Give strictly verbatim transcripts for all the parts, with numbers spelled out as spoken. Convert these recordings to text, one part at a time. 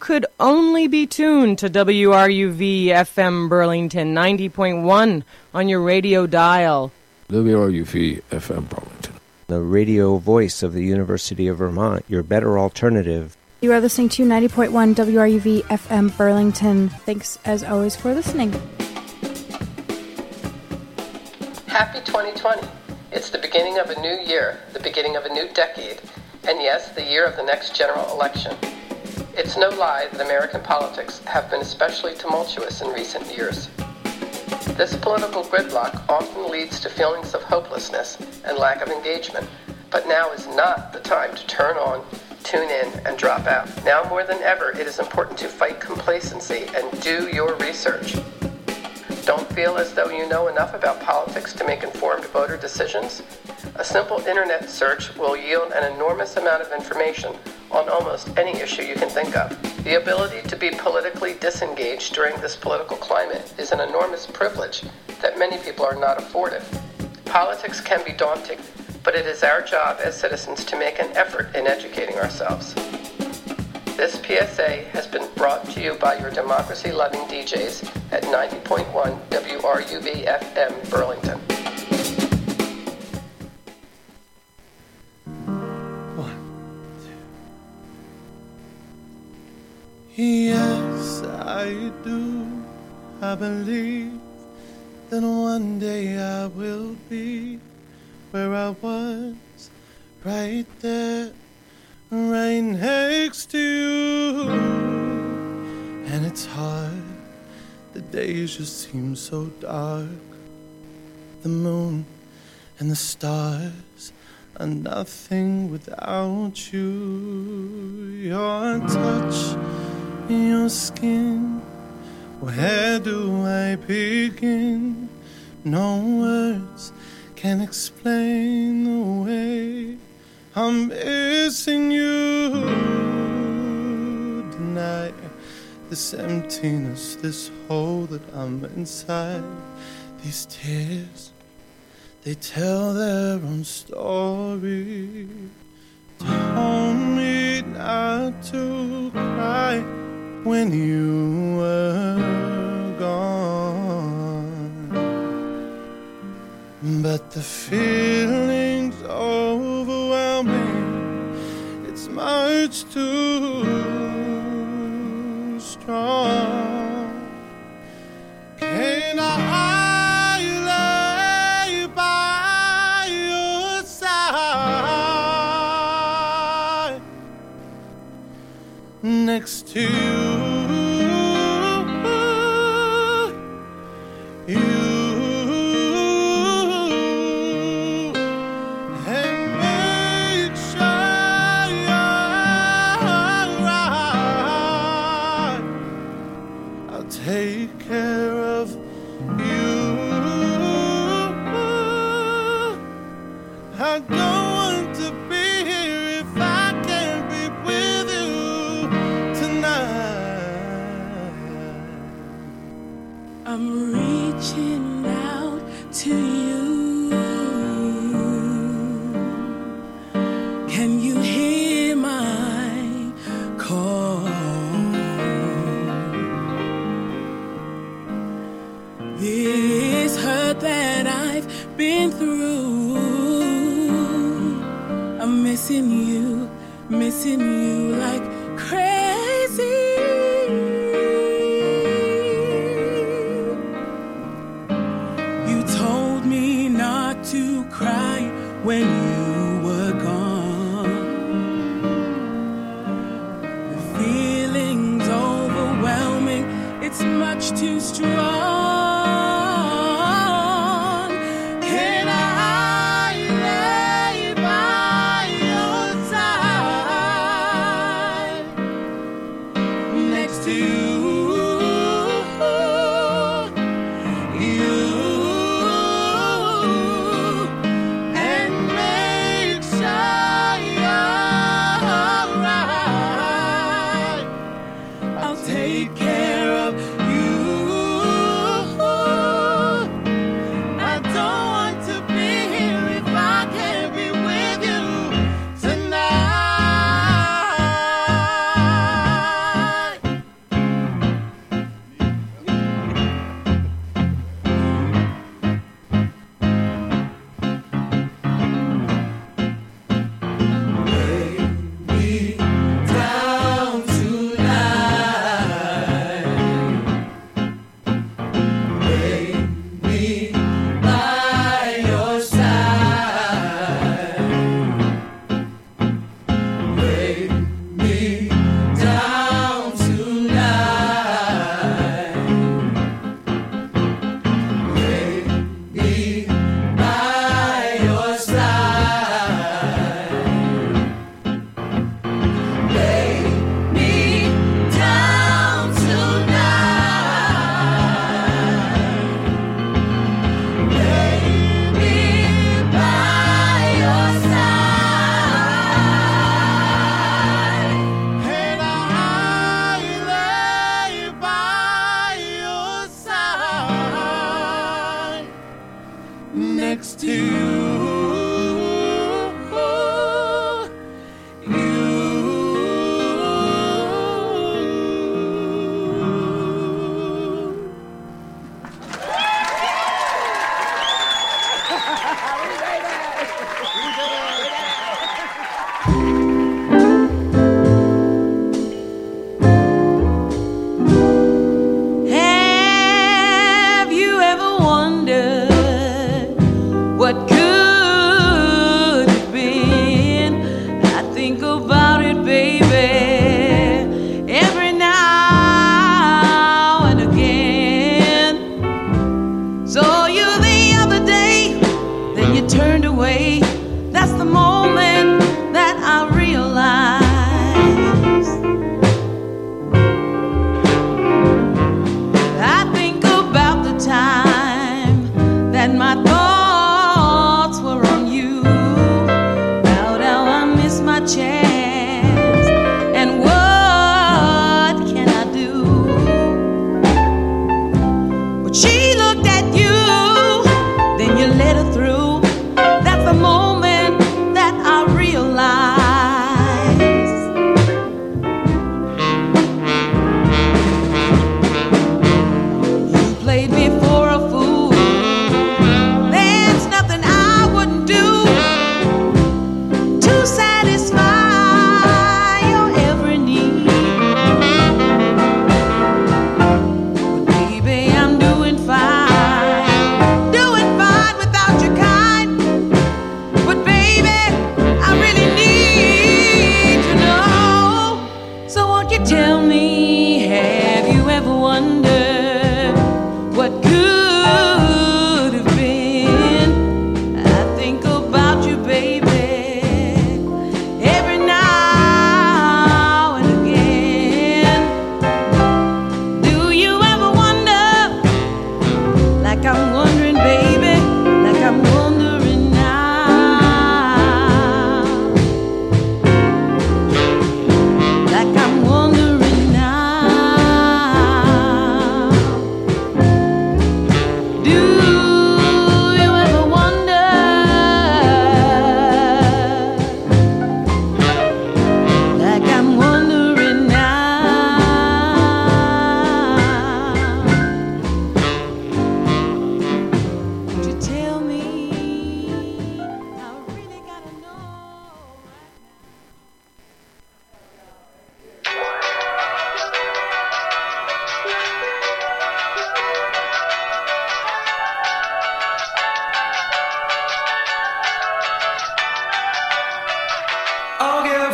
could only be tuned to W R U V F M Burlington ninety point one on your radio dial. W R U V F M Burlington, the radio voice of the University of Vermont, your better alternative. You are listening to ninety point one W R U V F M Burlington. Thanks, as always, for listening. Happy twenty twenty. It's the beginning of a new year, the beginning of a new decade, and yes, the year of the next general election. It's no lie that American politics have been especially tumultuous in recent years. This political gridlock often leads to feelings of hopelessness and lack of engagement, but now is not the time to turn on, tune in, and drop out. Now more than ever, it is important to fight complacency and do your research. Don't feel as though you know enough about politics to make informed voter decisions? A simple internet search will yield an enormous amount of information on almost any issue you can think of. The ability to be politically disengaged during this political climate is an enormous privilege that many people are not afforded. Politics can be daunting, but it is our job as citizens to make an effort in educating ourselves. This P S A has been brought to you by your democracy-loving D Js at ninety point one W R U V F M Burlington. One, two. Yes, I do. I believe that one day I will be where I was, right there, right next to you. And it's hard, the days just seem so dark. The moon and the stars are nothing without you. Your touch, your skin, where do I begin? No words can explain the way I'm missing you. Deny this emptiness, this hole that I'm inside. These tears, they tell their own story. Told me not to cry when you were gone, but the feeling's overwhelming. It's much too strong. Can I lay by your side next to you? Missing you like crazy. You told me not to cry when you were gone. The feeling's overwhelming, it's much too strong. Take care of you.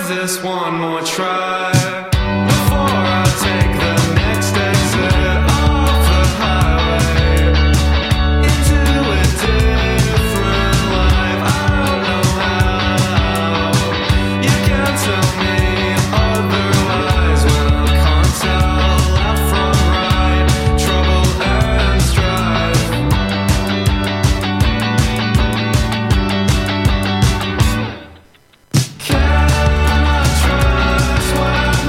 give this one more try before I take the next exit off the highway into a different life. I don't know how. You can't tell me otherwise when I can't tell left from right, trouble and strife. Can I trust when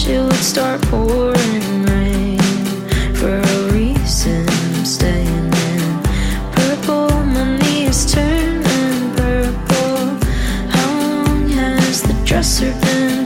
it would start pouring rain. For a reason I'm staying in purple, my knees turning purple. How long has the dresser been